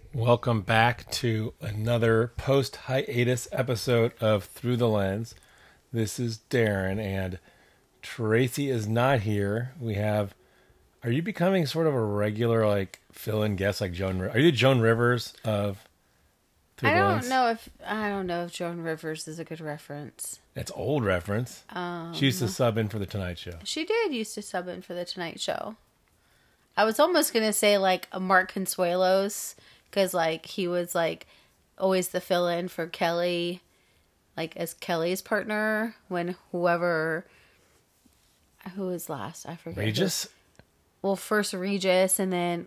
Welcome back to another post-hiatus episode of Through the Lens. This is Darren, and Tracy is not here. Are you becoming sort of a regular, fill-in guest, like Joan? Are you the Joan Rivers of Through the Lens? I don't know if Joan Rivers is a good reference. It's old reference. She used to sub in for the Tonight Show. She did used to sub in for the Tonight Show. I was almost gonna say like a Mark Consuelos. Because, he was, always the fill-in for Kelly, as Kelly's partner when who was last? I forget. Regis? First Regis, and then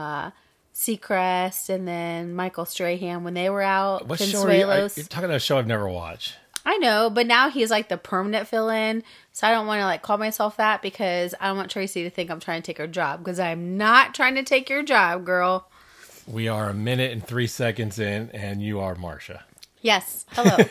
Seacrest, and then Michael Strahan when they were out. What show are you? You're talking about a show I've never watched. I know, but now he's, the permanent fill-in, so I don't want to, call myself that because I don't want Tracy to think I'm trying to take her job, because I'm not trying to take your job, girl. We are 1 minute and 3 seconds in, and you are Marsha. Yes. Hello.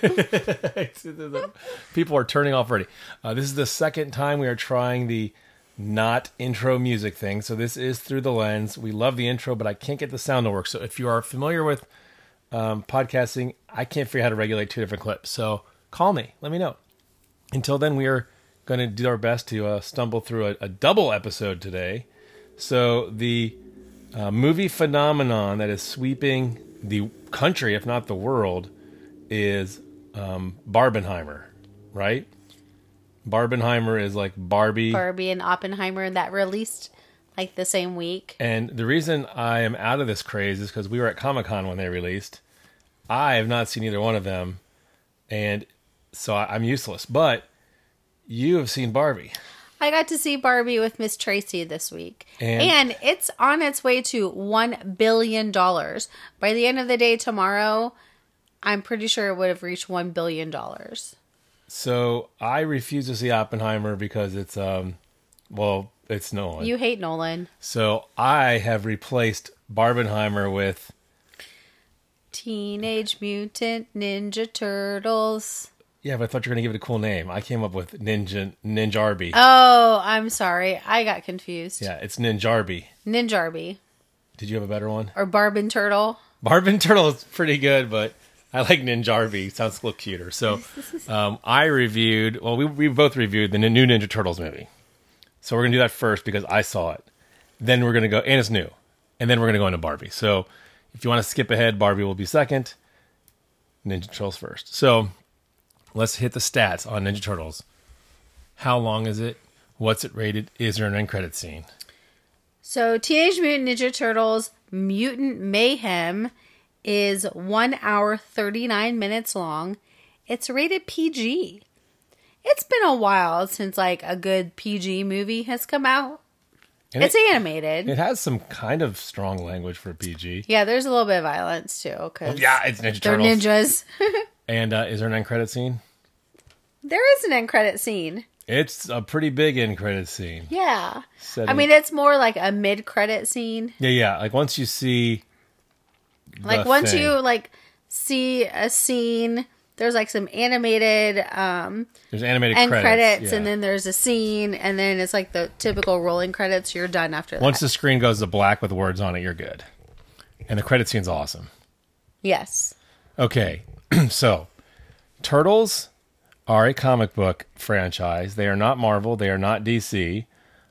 People are turning off already. This is the second time we are trying the not intro music thing. So this is Through the Lens. We love the intro, but I can't get the sound to work. So if you are familiar with podcasting, I can't figure out how to regulate 2 different clips. So call me. Let me know. Until then, we are going to do our best to stumble through a double episode today. So the movie phenomenon that is sweeping the country, if not the world, is Barbenheimer, right? Barbenheimer is like Barbie And Oppenheimer that released the same week. And the reason I am out of this craze is because we were at Comic-Con when they released. I have not seen either one of them, and so I'm useless. But you have seen Barbie. I got to see Barbie with Miss Tracy this week. And it's on its way to $1 billion. By the end of the day tomorrow, I'm pretty sure it would have reached $1 billion. So I refuse to see Oppenheimer because it's, it's Nolan. You hate Nolan. So I have replaced Barbenheimer with Teenage Mutant Ninja Turtles. Yeah, but I thought you were going to give it a cool name. I came up with Ninjarby. Oh, I'm sorry. I got confused. Yeah, it's Ninjarby. Ninjarby. Did you have a better one? Or Barbin Turtle. Barbin Turtle is pretty good, but I like Ninjarby. Sounds a little cuter. So I reviewed, we both reviewed the new Ninja Turtles movie. So we're going to do that first because I saw it. Then we're going to go, and it's new. And then we're going to go into Barbie. So if you want to skip ahead, Barbie will be second. Ninja Turtles first. So let's hit the stats on Ninja Turtles. How long is it? What's it rated? Is there an end credit scene? So Teenage Mutant Ninja Turtles Mutant Mayhem is 1 hour 39 minutes long. It's rated PG. It's been a while since a good PG movie has come out. And it's animated. It has some kind of strong language for PG. Yeah, there's a little bit of violence too. Yeah, it's Ninja Turtles. They're ninjas. And is there an end credit scene? There is an end credit scene. It's a pretty big end credit scene. Yeah. It's more like a mid credit scene. Yeah. Once you see once you see a scene, there's some animated there's animated end credits, and then there's a scene, and then it's the typical rolling credits. You're done after that. Once the screen goes to black with words on it, you're good. And the credit scene's awesome. Yes. Okay. So, Turtles are a comic book franchise. They are not Marvel. They are not DC.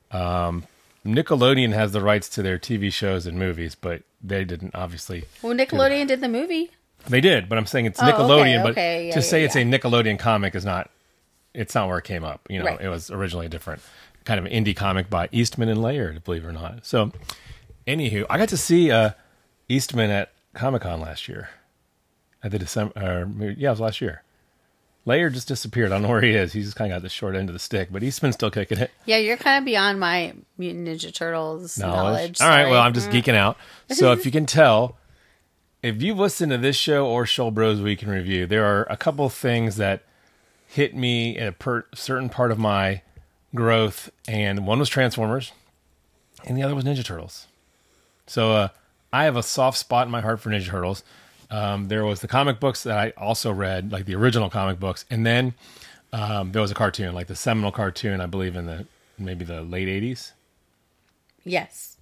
Nickelodeon has the rights to their TV shows and movies, but they didn't, obviously. Well, Nickelodeon did the movie. They did, but I'm saying it's Nickelodeon. Okay. But it's a Nickelodeon comic is not, it's not where it came up. Right. It was originally a different kind of indie comic by Eastman and Laird, believe it or not. So, anywho, I got to see Eastman at Comic-Con last year. At the it was last year. Laird just disappeared. I don't know where he is. He's just kind of got the short end of the stick, but Eastman's still kicking it. Yeah, you're kind of beyond my Mutant Ninja Turtles knowledge. All right, well, I'm just geeking out. So if you can tell, if you've listened to this show or Shoal Bros Week in Review, there are a couple things that hit me at a certain part of my growth, and one was Transformers, and the other was Ninja Turtles. So I have a soft spot in my heart for Ninja Turtles. There was the comic books that I also read, like the original comic books, and then there was a cartoon, like the seminal cartoon, I believe in maybe the late 80s. Yes.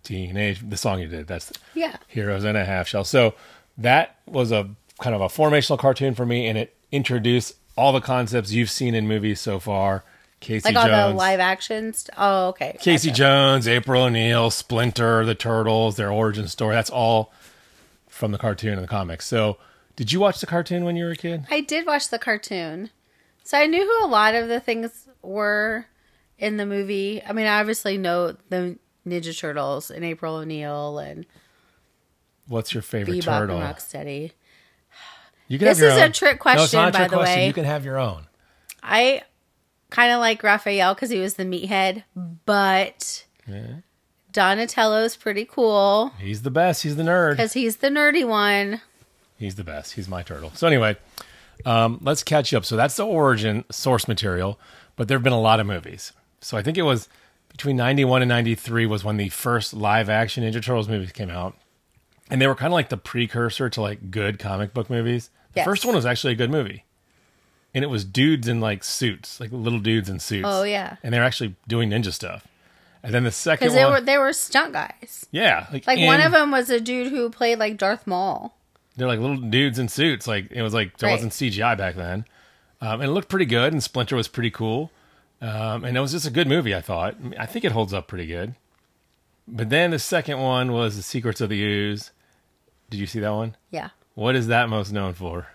the song you did. That's Yeah. Heroes in a Half Shell. So that was a kind of a formational cartoon for me, and it introduced all the concepts you've seen in movies so far. Casey Like all Jones, the live actions. Oh, okay. Casey Gotcha. Jones, April O'Neil, Splinter, the Turtles, their origin story. That's all from the cartoon and the comics. So, did you watch the cartoon when you were a kid? I did watch the cartoon. So I knew who a lot of the things were in the movie. I mean, I obviously know the Ninja Turtles and April O'Neil and What's your favorite Bebop turtle? and Rocksteady. You can This have your is a own. trick No, it's not question, a trick by the question. way. You can have your own. I kind of like Raphael because he was the meathead, but Donatello's pretty cool He's the best. He's the nerd. because he's the nerdy one. He's the best. He's my turtle. So anyway, let's catch you up. So that's the origin source material, but there have been a lot of movies. So I think it was between 91 and 93 was when the first live action Ninja Turtles movies came out. And they were kind of like the precursor to like good comic book movies. The Yes. first one was actually a good movie. And it was dudes in like suits, like little dudes in suits. Oh, yeah. And they're actually doing ninja stuff. And then the second Because one. they were stunt guys. Yeah. Like one of them was a dude who played like Darth Maul. They're like little dudes in suits. Like it was like there Right. wasn't CGI back then, and it looked pretty good. And Splinter was pretty cool, and it was just a good movie. I thought. I think it holds up pretty good. But then the second one was The Secrets of the Ooze. Did you see that one? Yeah. What is that most known for?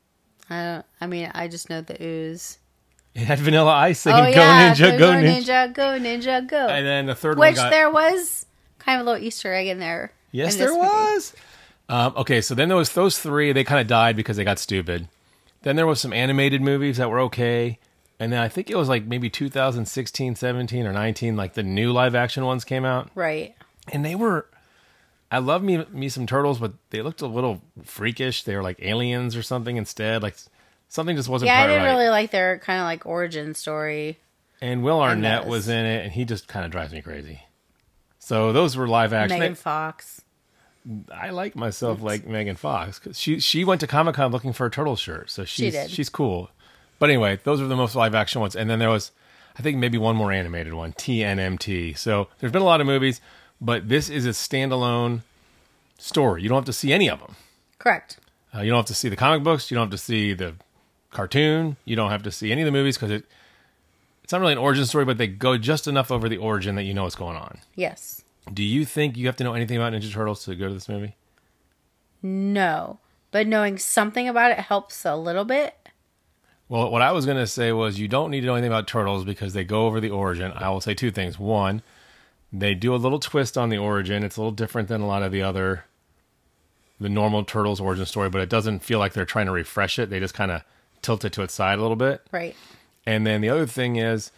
I just know the ooze. It had Vanilla Ice singing Oh "Go yeah, Ninja, Go Ninja," Go Ninja, Go. and then the third one Which got. there was kind of a little Easter egg in there. Yes, in this there movie. was. Okay, so then there was those three. They kind of died because they got stupid. Then there was some animated movies that were okay. And then I think it was like maybe 2016, 17, or 19, like the new live action ones came out. Right. And they were, I love me some turtles, but they looked a little freakish. They were like aliens or something instead. Like something just wasn't Yeah, I quite didn't right. really like their kind of like origin story. And Will Arnett those. was in it, and he just kind of drives me crazy. So those were live action. Megan Fox. I like myself like Megan Fox because she went to Comic-Con looking for a turtle shirt, so She did. she's cool. But anyway, those were the most live action ones, and then there was, I think maybe one more animated one, TNMT. So there's been a lot of movies, but this is a standalone story. You don't have to see any of them. Correct. You don't have to see the comic books. You don't have to see the cartoon. You don't have to see any of the movies because it's not really an origin story, but they go just enough over the origin that you know what's going on. Yes. Do you think you have to know anything about Ninja Turtles to go to this movie? No. But knowing something about it helps a little bit. Well, what I was going to say was you don't need to know anything about Turtles because they go over the origin. I will say two things. One, they do a little twist on the origin. It's a little different than a lot of the normal Turtles origin story, but it doesn't feel like they're trying to refresh it. They just kind of tilt it to its side a little bit. Right. And then the other thing is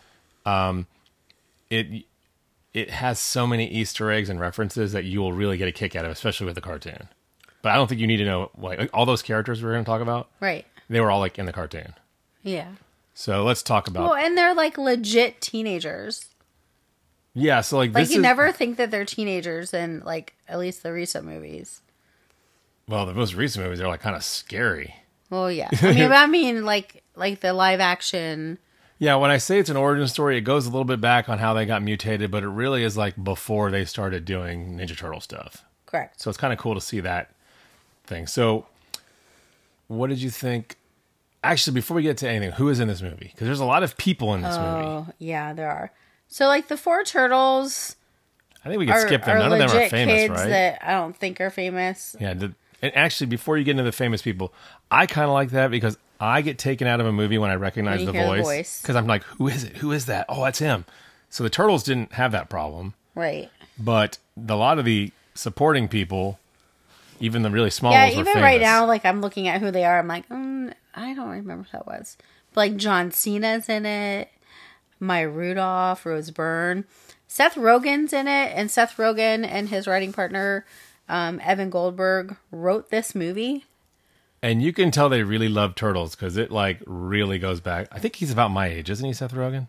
it has so many Easter eggs and references that you will really get a kick out of, especially with the cartoon. But I don't think you need to know like all those characters we're going to talk about. Right. They were all like in the cartoon. Yeah. So let's talk about. Well, and they're like legit teenagers. Yeah, so like Like this you is never think that they're teenagers in like at least the recent movies. well, the most recent movies are like kind of scary. Well, yeah. I mean like the live action. Yeah, when I say it's an origin story, it goes a little bit back on how they got mutated, but it really is like before they started doing Ninja Turtle stuff. Correct. So it's kind of cool to see that thing. So what did you think? Actually, before we get to anything, who is in this movie? Because there's a lot of people in this movie. Oh, yeah, there are. So like the four turtles I think we could are, skip them. are None of them are legit famous, kids right? that I don't think are famous. Yeah. And actually, before you get into the famous people, I kind of like that because I get taken out of a movie when I recognize When you the hear the voice. voice. Because I'm like, who is it? Who is that? Oh, that's him. So the Turtles didn't have that problem. Right. But a lot of the supporting people, even the really small Yeah, ones, were even famous. right now, like I'm looking at who they are, I'm like, I don't remember who that was. But like John Cena's in it, Maya Rudolph, Rose Byrne, Seth Rogen's in it, and Seth Rogen and his writing partner Evan Goldberg wrote this movie. And you can tell they really love Turtles because it like really goes back. I think he's about my age, isn't he, Seth Rogen?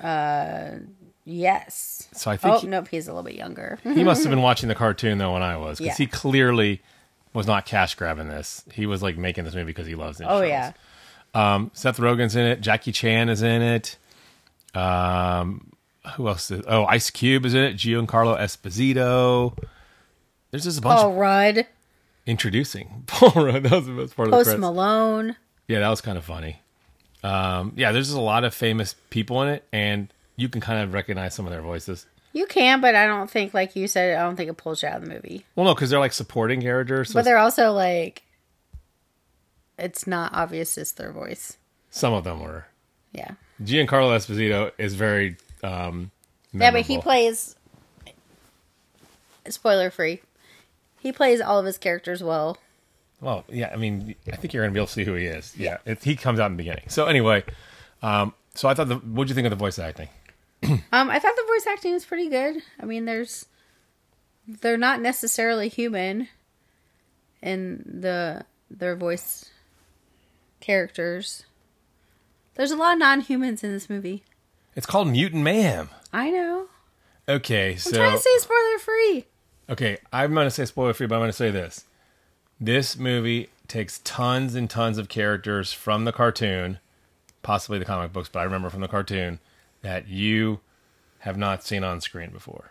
Yes. So I think Nope, he's a little bit younger. he must have been watching the cartoon though when I was because Yeah. he clearly was not cash grabbing this. He was like making this movie because he loves Ninja Oh Turtles. yeah. Seth Rogen's in it. Jackie Chan is in it. Who else is? Oh, Ice Cube is in it. Giancarlo Esposito. There's just a bunch Paul of Rudd, introducing Paul Rudd. That was the best part of the Post credits. Malone. Yeah, that was kind of funny. Yeah, there's just a lot of famous people in it, and you can kind of recognize some of their voices. You can, but I don't think, like you said, I don't think it pulls you out of the movie. Well, no, because they're like supporting characters. So But they're also like, it's not obvious it's their voice. some of them were. Yeah. Giancarlo Esposito is very Yeah, memorable. but he plays, spoiler free, he plays all of his characters well. Well, yeah, I mean, I think you're going to be able to see who he is. Yeah, he comes out in the beginning. So anyway, so I thought, what'd you think of the voice acting? I thought the voice acting was pretty good. I mean, they're not necessarily human in their voice characters. There's a lot of non-humans in this movie. It's called Mutant Mayhem. I know. Okay, I'm so trying to say spoiler free. okay, I'm going to say spoiler free, but I'm going to say this. This movie takes tons and tons of characters from the cartoon, possibly the comic books, but I remember from the cartoon, that you have not seen on screen before.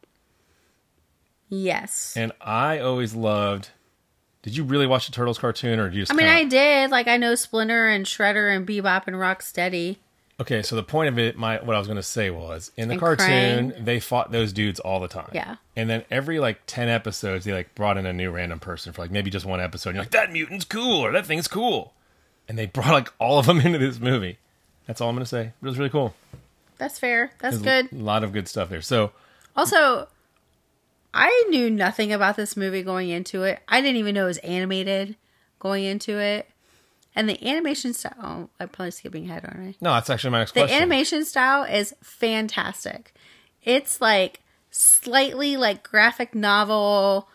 Yes. And I always loved... Did you really watch the Turtles cartoon, or did you just I mean, kinda- I did. Like, I know Splinter and Shredder and Bebop and Rocksteady. Okay, so the point of it, what I was going to say was, in the And cartoon, Krang. they fought those dudes all the time. Yeah. And then every, 10 episodes, they, brought in a new random person for, maybe just one episode. And you're like, that mutant's cool, or that thing's cool. And they brought, all of them into this movie. That's all I'm going to say. It was really cool. That's fair. That's There's good. A lot of good stuff there. So, Also, I knew nothing about this movie going into it. I didn't even know it was animated going into it. And the animation style... Oh, I'm probably skipping ahead, aren't I? no, that's actually my next The question. animation style is fantastic. It's slightly graphic novel,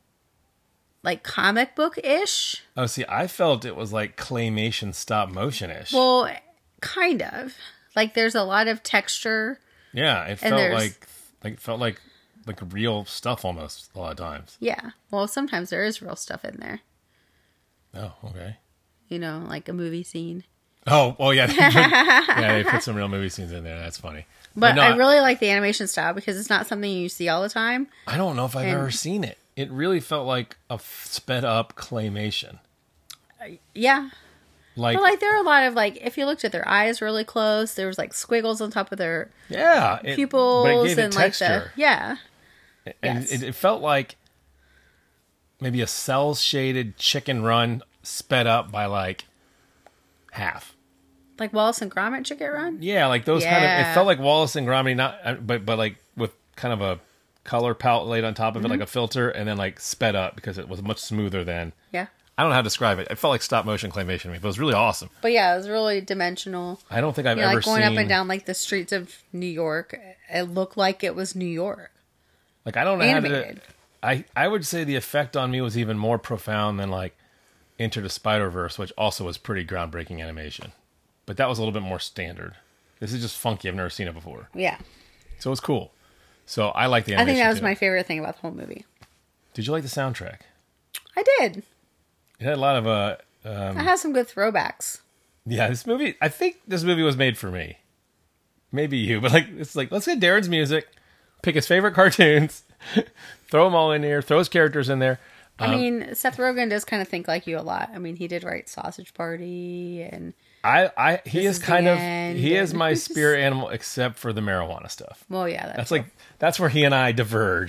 comic book-ish. Oh, see, I felt it was claymation stop motion-ish. Well, kind of. There's a lot of texture. yeah, it and felt like real stuff almost a lot of times. Yeah. Well, sometimes there is real stuff in there. Oh, okay. You know, like a movie scene. Oh, well, yeah. They put some real movie scenes in there. That's funny. But no, I really like the animation style because it's not something you see all the time. I don't know if I've ever seen it. It really felt like a sped up claymation. Yeah. Like, But there are a lot of if you looked at their eyes really close, there was squiggles on top of their yeah, pupils but it gave it and texture. yeah. And Yes. it felt like maybe a cell shaded Chicken Run sped up by half. Like Wallace and Gromit Chicken Run? Yeah, those kind of. It Yeah. felt like Wallace and Gromit, not but with kind of a color palette laid on top of it, like a filter, and then sped up because it was much smoother than. Yeah. I don't know how to describe it. It felt like stop motion claymation to me, but it was really awesome. But yeah, it was really dimensional. I don't think I've You know, ever going seen up and down the streets of New York. It looked like it was New York. I don't know how Animated. to. I would say the effect on me was even more profound than Into the Spider-Verse, which also was pretty groundbreaking animation. But that was a little bit more standard. This is just funky. I've never seen it before. Yeah. So it was cool. So I like the I animation. think that was too. my favorite thing about the whole movie. Did you like the soundtrack? I did. It had a lot of I have some good throwbacks. yeah, this movie, I think this movie was made for me. Maybe you, but it's let's get Darren's music, pick his favorite cartoons, throw them all in there, throw his characters in there. I mean, Seth Rogen does kind of think like you a lot. I mean, he did write Sausage Party and He is is the kind of, end, he is and- my spirit animal except for the marijuana stuff. well, yeah, That's that's where he and I diverge.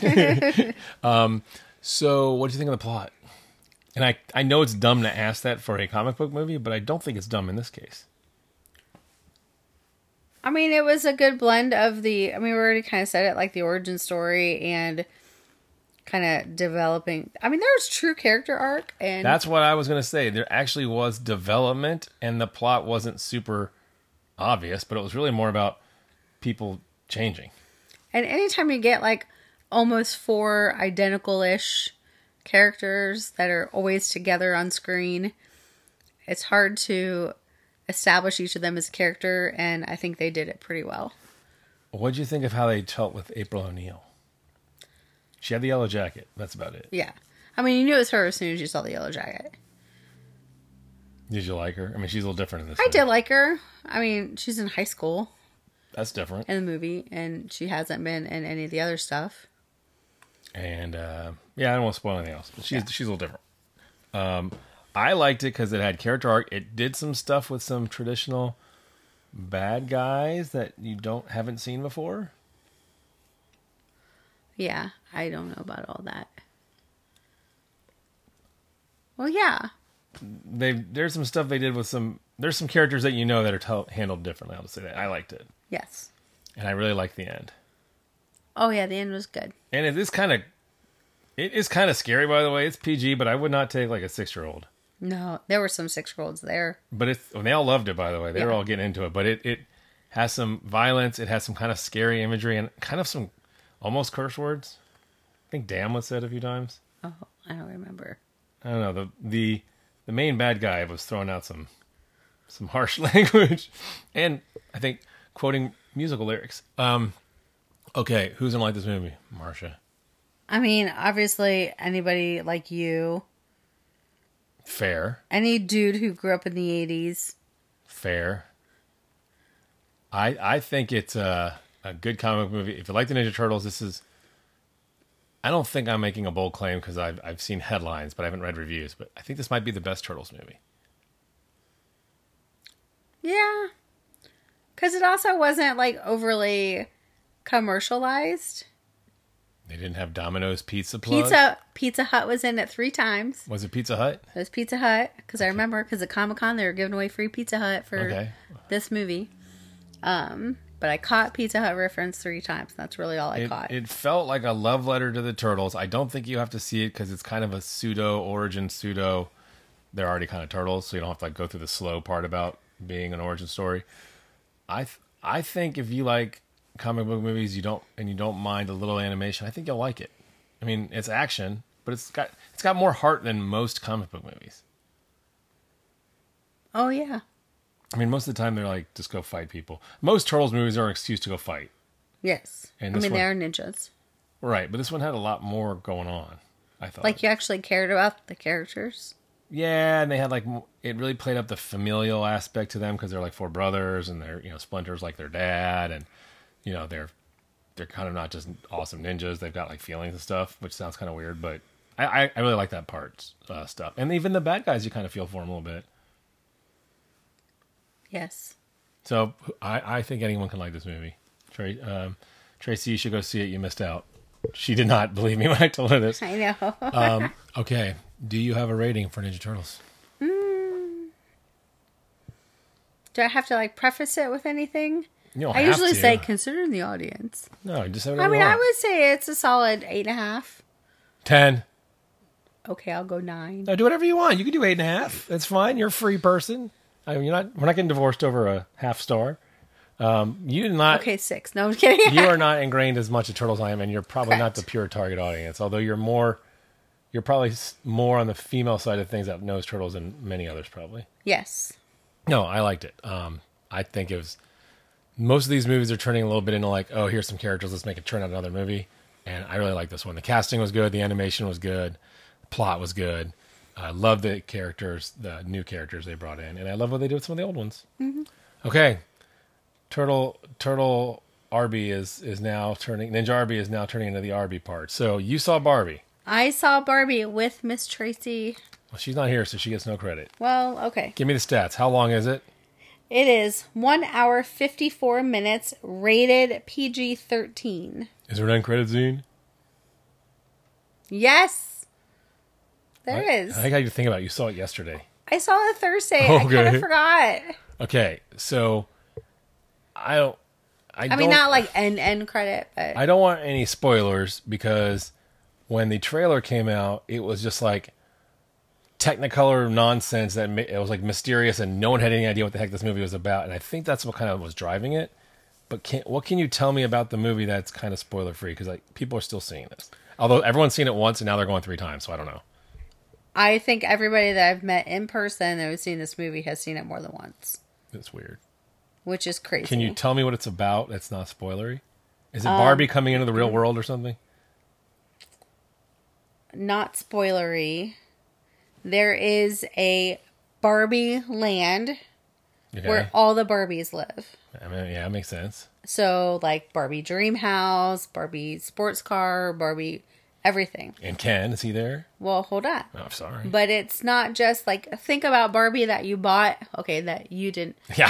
So what do you think of the plot? And I know it's dumb to ask that for a comic book movie, but I don't think it's dumb in this case. I mean, it was a good blend of we already kind of said it, the origin story and kind of developing. I mean, there was true character arc, and That's what I was going to say. There actually was development, and the plot wasn't super obvious, but it was really more about people changing. and anytime you get almost 4 identical-ish characters that are always together on screen, it's hard to establish each of them as a character, and I think they did it pretty well. What did you think of how they dealt with April O'Neil? She had the yellow jacket. That's about it. Yeah. I mean, you knew it was her as soon as you saw the yellow jacket. Did you like her? I mean, she's a little different in this. I movie. did like her. I mean, she's in high school. That's different. in the movie, and she hasn't been in any of the other stuff. And yeah, I don't want to spoil anything else, but she's a little different. I liked it because it had character arc. It did some stuff with some traditional bad guys that you haven't seen before. Yeah, I don't know about all that. Well, yeah. There's some stuff they did with there's some characters that you know that are handled differently. I'll just say that. I liked it. Yes. And I really liked the end. Oh, yeah, the end was good. And it is kind of scary, by the way. It's PG, but I would not take like a 6-year-old. No, there were some 6-year-olds there. But they all loved it, by the way. They were all getting into it. But it has some violence. It has some kind of scary imagery and kind of some almost curse words. I think damn was said a few times. Oh, I don't remember. I don't know. The main bad guy was throwing out some harsh language. And I think quoting musical lyrics. Okay, who's going to like this movie? Marcia. I mean, obviously, anybody like you. Fair. Any dude who grew up in the 80s. Fair. I think it's a good comic book movie. If you like the Ninja Turtles, this is... I don't think I'm making a bold claim because I've seen headlines, but I haven't read reviews. But I think this might be the best Turtles movie. Yeah. Because it also wasn't, like, overly commercialized. They didn't have Domino's Pizza plug? Pizza Hut was in it 3 times. Was it Pizza Hut? It was Pizza Hut. Because I remember, because at Comic-Con, they were giving away free Pizza Hut for this movie. But I caught Pizza Hut reference 3 times. That's really all I caught. It felt like a love letter to the Turtles. I don't think you have to see it because it's kind of a pseudo-origin, they're already kind of turtles, so you don't have to like go through the slow part about being an origin story. I think if you like comic book movies, you don't mind a little animation, I think you'll like it. I mean, it's action, but it's got more heart than most comic book movies. Oh, yeah. I mean, most of the time they're like, just go fight people. Most Turtles movies are an excuse to go fight. Yes. They are ninjas. Right, but this one had a lot more going on, I thought. Like, you actually cared about the characters? Yeah, and they had like, it really played up the familial aspect to them because they're like 4 brothers and they're, Splinter's like their dad and, they're kind of not just awesome ninjas. They've got like feelings and stuff, which sounds kind of weird, but I really like that part stuff. And even the bad guys, you kind of feel for them a little bit. Yes. So I think anyone can like this movie. Tracy, you should go see it. You missed out. She did not believe me when I told her this. I know. Okay. Do you have a rating for Ninja Turtles? Do I have to like preface it with anything? I usually say considering the audience. No, just say I mean, I would say it's a solid 8.5. 10. Okay, I'll go 9. No, do whatever you want. You can do 8.5. That's fine. You're a free person. I mean, we're not getting divorced over a half star. You did not. Okay, 6. No, I'm kidding. You are not ingrained as much as Turtles I am, and you're probably not the pure target audience. Although you're probably more on the female side of things that knows Turtles than many others probably. Yes. No, I liked it. I think it was. Most of these movies are turning a little bit into like, oh, here's some characters, let's make it turn out another movie. And I really like this one. The casting was good, the animation was good, the plot was good. I love the characters, the new characters they brought in, and I love what they did with some of the old ones. Mm-hmm. Okay, Turtle Arby is now turning. Ninja Arby is now turning into the Arby part. So you saw Barbie. I saw Barbie with Miss Tracy. Well, she's not here, so she gets no credit. Well, okay. Give me the stats. How long is it? It is 1 hour 54 minutes, rated PG-13. Is there an end credit scene? Yes, there is. I got you to think about it. You saw it yesterday. I saw it Thursday. Okay. I kind of forgot. Okay, so I mean, not like end credit, but I don't want any spoilers because when the trailer came out, it was just like Technicolor nonsense that it was like mysterious and no one had any idea what the heck this movie was about. And I think that's what kind of was driving it. But what can you tell me about the movie that's kind of spoiler free? Because like people are still seeing this, although everyone's seen it once and now they're going 3 times. So I don't know. I think everybody that I've met in person that has seen this movie has seen it more than once. It's weird. Which is crazy. Can you tell me what it's about that's not spoilery? Is it Barbie coming into the real world or something? Not spoilery. There is a Barbie land where all the Barbies live. I mean, yeah, it makes sense. So, like Barbie Dream House, Barbie Sports Car, Barbie everything. And Ken, is he there? Well, hold on. Oh, sorry. But it's not just like, think about Barbie that you bought. Okay, that you didn't. Yeah.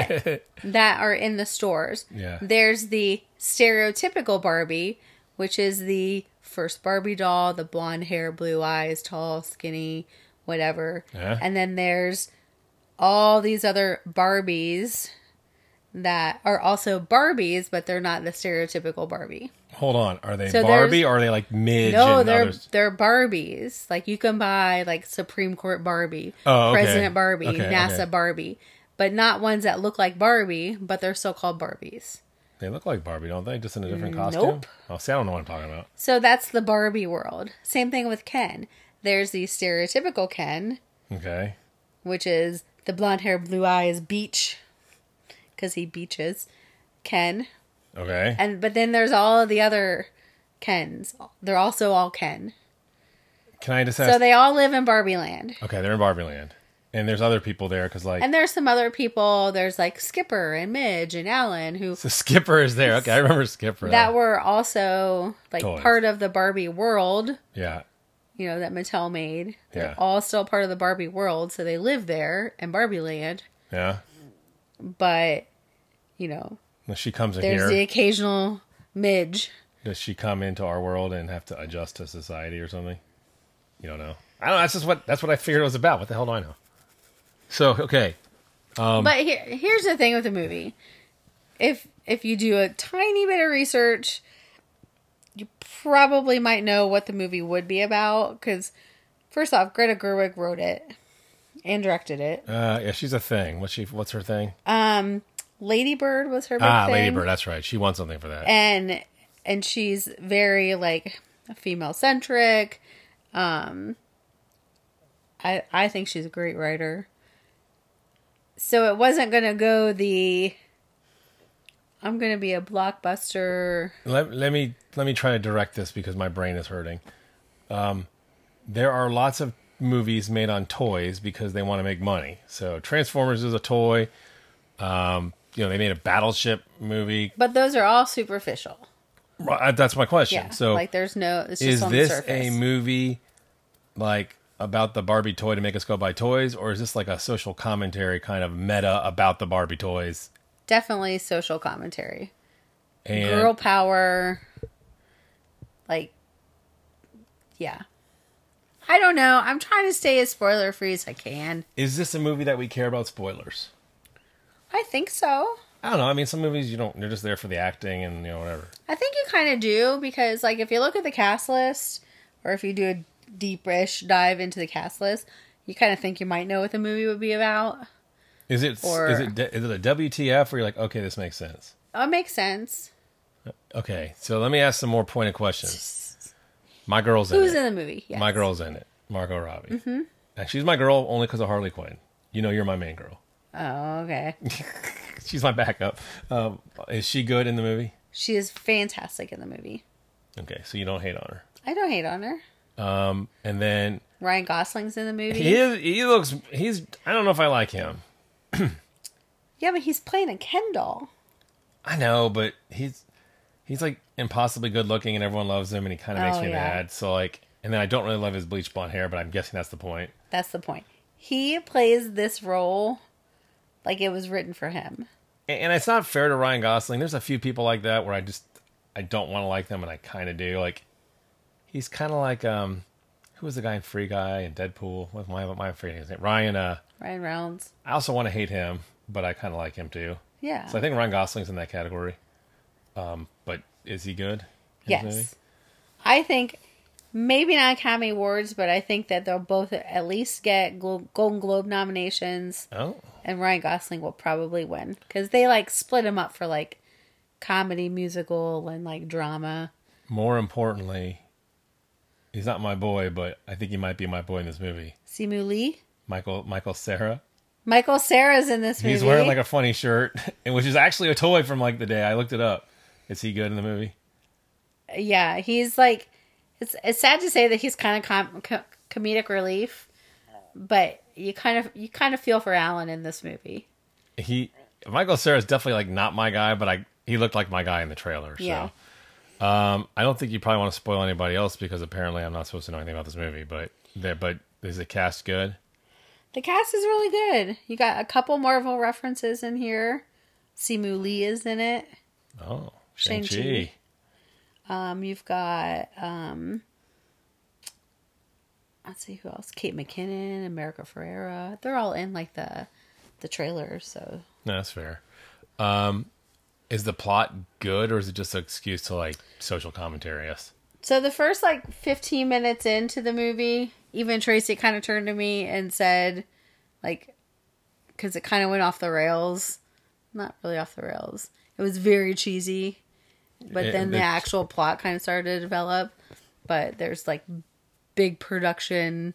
that are in the stores. Yeah. There's the stereotypical Barbie, which is the first Barbie doll, the blonde hair, blue eyes, tall, skinny, whatever. Yeah. And then there's all these other Barbies that are also Barbies, but they're not the stereotypical Barbie. Hold on. Are they So Barbie or are they like Midge No, and they're others? they're Barbies. Like you can buy like Supreme Court Barbie, Oh, okay. President Barbie, Okay, NASA okay. Barbie, but not ones that look like Barbie, but they're still called Barbies. They look like Barbie, don't they? Just in a different costume? Nope. Oh, see, I don't know what I'm talking about. So that's the Barbie world. Same thing with Ken. There's the stereotypical Ken, Okay. which is the blonde hair, blue eyes, beach, because he beaches, Ken. Okay. But then there's all of the other Kens. They're also all Ken. Can I just ask? So they all live in Barbie Land. Okay, they're in Barbie Land. And there's other people there because, like, And there's some other people. There's like Skipper and Midge and Alan who so Skipper is there. Okay, I remember Skipper. that were also like Toys. part of the Barbie world, Yeah. you know, that Mattel made. They're Yeah. all still part of the Barbie world, so they live there in Barbie Land. Yeah. But, you know, When she comes in there's here, the occasional Midge. does she come into our world and have to adjust to society or something? You don't know. I don't know. That's what I figured it was about. What the hell do I know? So, okay. But here's the thing with the movie. If you do a tiny bit of research, you probably might know what the movie would be about. Because, first off, Greta Gerwig wrote it and directed it. Yeah, she's a thing. What's her thing? Lady Bird was her big thing. Lady Bird. That's right. She won something for that. And she's very, like, female-centric. I think she's a great writer. So it wasn't going to go I'm going to be a blockbuster. Let me try to direct this because my brain is hurting. There are lots of movies made on toys because they want to make money. So Transformers is a toy. They made a Battleship movie. But those are all superficial. That's my question. Yeah. So Like it's just is on the this surface. a movie like about the Barbie toy to make us go buy toys, or is this like a social commentary kind of meta about the Barbie toys? Definitely social commentary. And Girl power. Like, yeah. I don't know. I'm trying to stay as spoiler free as I can. is this a movie that we care about spoilers? I think so. I don't know. I mean, some movies you don't. You're just there for the acting and whatever. I think you kind of do because, like, if you look at the cast list, or if you do a deepish dive into the cast list, you kind of think you might know what the movie would be about. Is it Or- is it a WTF where you're like, okay, this makes sense? Oh, it makes sense. Okay, so let me ask some more pointed questions. My girl's in Who's it. in the movie? Yes. My girl's in it. Margot Robbie. Mm-hmm. And she's my girl only because of Harley Quinn. You know, you're my main girl. Oh, okay. She's my backup. Is she good in the movie? She is fantastic in the movie. Okay, so you don't hate on her. I don't hate on her. And then Ryan Gosling's in the movie. he's I don't know if I like him. Yeah, but he's playing a Ken doll. I know, but he's like impossibly good looking and everyone loves him and he kind of makes Oh, me yeah. mad. So like, and then I don't really love his bleached blonde hair, but I'm guessing that's the point. That's the point. He plays this role like it was written for him. And it's not fair to Ryan Gosling. There's a few people like that where I don't want to like them and I kind of do. Like, he's kind of like, who was the guy in Free Guy and Deadpool? What's my forgetting his name? Ryan Reynolds. I also want to hate him, but I kind of like him too. Yeah. So I think Ryan Gosling's in that category. But is he good? in this movie? Yes. I think maybe not Academy Awards, but I think that they'll both at least get Golden Globe nominations, Oh, and Ryan Gosling will probably win because they like split him up for like comedy, musical, and like drama. more importantly, he's not my boy, but I think he might be my boy in this movie. Simu Lee. Michael Cera. Michael Cera's in this movie. He's wearing like a funny shirt, and which is actually a toy from like the day I looked it up. Is he good in the movie? Yeah, he's like, it's sad to say that he's kind of comedic relief, but you kind of feel for Alan in this movie. Michael Cera is definitely like not my guy, but He looked like my guy in the trailer. Yeah. So, I don't think you probably want to spoil anybody else because apparently I'm not supposed to know anything about this movie. But is the cast good? The cast is really good. You got a couple Marvel references in here. Simu Lee is in it. Oh, Shang-Chi. You've got let's see who else. Kate McKinnon, America Ferrera. They're all in like the trailer. So no, that's fair. Is the plot good or is it just an excuse to like social commentary? Yes. So the first like 15 minutes into the movie, even Tracy kind of turned to me and said, like, because it kind of went off the rails. Not really off the rails. It was very cheesy. But then the actual plot kind of started to develop. But there's like big production.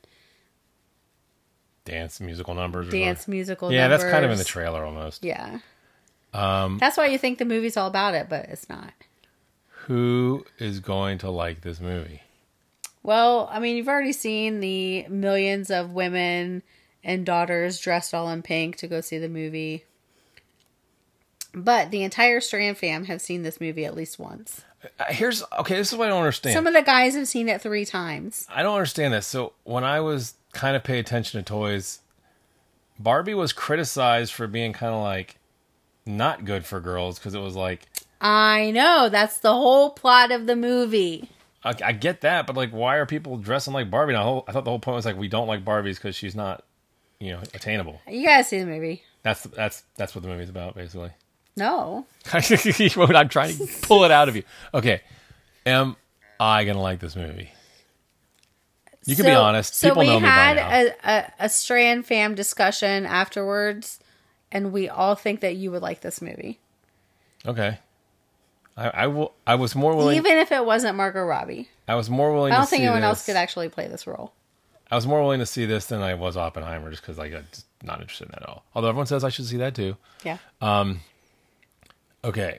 Dance musical numbers. Yeah, numbers. That's kind of in the trailer almost. Yeah. That's why you think the movie's all about it, but it's not. Who is going to like this movie? Well, I mean, you've already seen the millions of women and daughters dressed all in pink to go see the movie. But the entire Strand fam have seen this movie at least once. This is what I don't understand. Some of the guys have seen it 3 times. I don't understand this. So when I was kind of paying attention to toys, Barbie was criticized for being kind of like not good for girls because it was like... I know. That's the whole plot of the movie. I get that, but like, why are people dressing like Barbie? Now, I thought the whole point was like, we don't like Barbies because she's not, attainable. You gotta see the movie. That's what the movie's about, basically. No. I'm trying to pull it out of you. Okay. Am I going to like this movie? You can be honest. People know me by now. So we had a Strand fam discussion afterwards, and we all think that you would like this movie. Okay. I was more willing... Even if it wasn't Margot Robbie. I was more willing to see this. I don't think anyone else could actually play this role. I was more willing to see this than I was Oppenheimer, just because I'm just not interested in that at all. Although everyone says I should see that too. Yeah. Okay.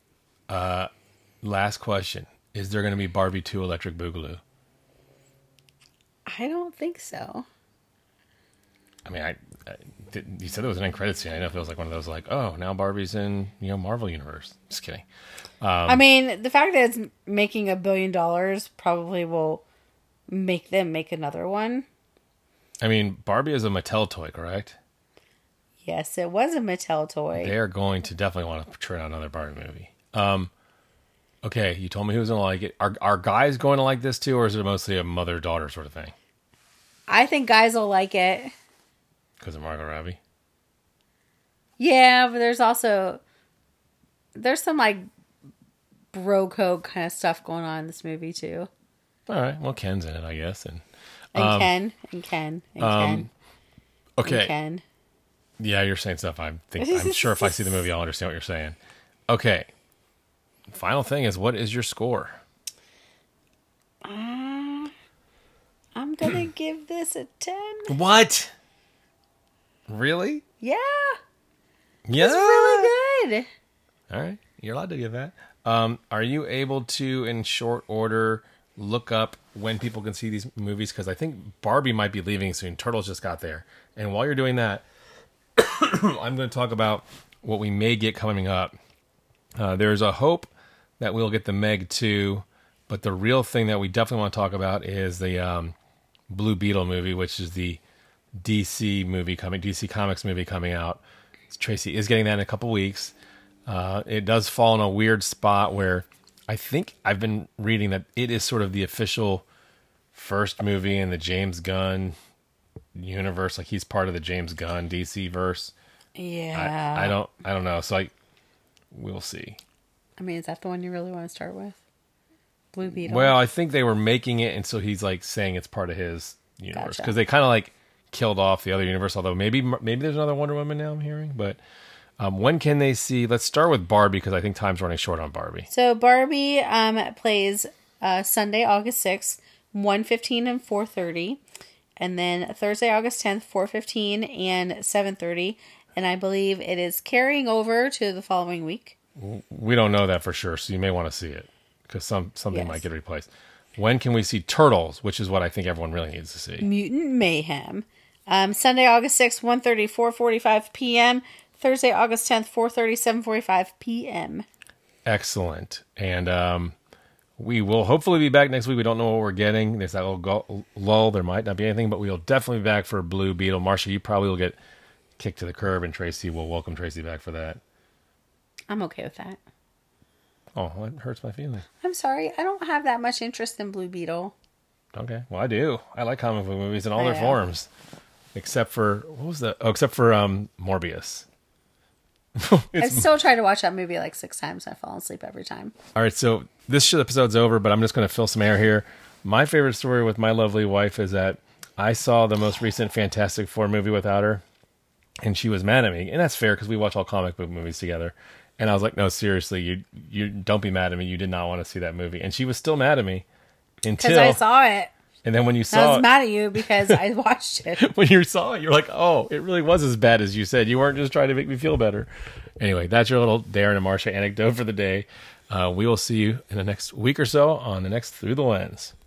Last question. Is there going to be Barbie 2 Electric Boogaloo? I don't think so. I mean, you said there was an end credit scene. I know if it was like one of those like, oh, now Barbie's in, Marvel Universe. Just kidding. I mean, the fact that it's making $1 billion probably will make them make another one. I mean, Barbie is a Mattel toy, correct? Yes, it was a Mattel toy. They're going to definitely want to turn out another Barbie movie. Okay, you told me who's going to like it. Are guys going to like this too, or is it mostly a mother-daughter sort of thing? I think guys will like it. Because of Margot Robbie? Yeah, but there's some like bro code kind of stuff going on in this movie too. All right, well, Ken's in it, I guess, and Ken. Okay. And Ken. Yeah, you're saying stuff. I'm sure if I see the movie, I'll understand what you're saying. Okay. Final thing is, what is your score? I'm gonna give this a 10. What? Really? Yeah. Yeah. It's really good. All right. You're allowed to give that. Are you able to, in short order, look up when people can see these movies? Because I think Barbie might be leaving soon. Turtles just got there. And while you're doing that, I'm going to talk about what we may get coming up. There's a hope that we'll get the Meg 2, but the real thing that we definitely want to talk about is the Blue Beetle movie, which is the DC Comics movie coming out. Tracy is getting that in a couple weeks. It does fall in a weird spot where I think I've been reading that it is sort of the official first movie in the James Gunn universe. Like he's part of the James Gunn DC verse. Yeah. I don't know. So we'll see. I mean, is that the one you really want to start with? Blue Beetle? Well, I think they were making it, and so he's like saying it's part of his universe. Gotcha. Because they kind of like killed off the other universe, although maybe there's another Wonder Woman now I'm hearing. But when can they see? Let's start with Barbie, because I think time's running short on Barbie. So Barbie plays Sunday, August 6th, 1:15 and 4:30. And then Thursday, August 10th, 4:15 and 7:30. And I believe it is carrying over to the following week. We don't know that for sure, so you may want to see it, because something might get replaced. When can we see Turtles, which is what I think everyone really needs to see? Mutant Mayhem. Sunday, August 6th, 1:30, 4:45 p.m. Thursday, August 10th, 4:30, 7:45 p.m. Excellent. And we will hopefully be back next week. We don't know what we're getting. There's that little lull. There might not be anything, but we'll definitely be back for Blue Beetle. Marsha, you probably will get kicked to the curb, and Tracy will welcome Tracy back for that. I'm okay with that. Oh, that hurts my feelings. I'm sorry. I don't have that much interest in Blue Beetle. Okay. Well, I do. I like comic book movies in all I their know. forms. Except for, what was that? Oh, except for Morbius. I've still tried to watch that movie like 6 times. I fall asleep every time. All right, so this episode's over, but I'm just going to fill some air here. My favorite story with my lovely wife is that I saw the most recent Fantastic Four movie without her, and she was mad at me. And that's fair because we watch all comic book movies together. And I was like, no, seriously, you don't be mad at me. You did not want to see that movie. And she was still mad at me Because until... I saw it. And then when you I saw was it... mad at you because I watched it. When you saw it, you're like, oh, it really was as bad as you said. You weren't just trying to make me feel better. Anyway, that's your little Darren and Marsha anecdote for the day. We will see you in the next week or so on the next Through the Lens.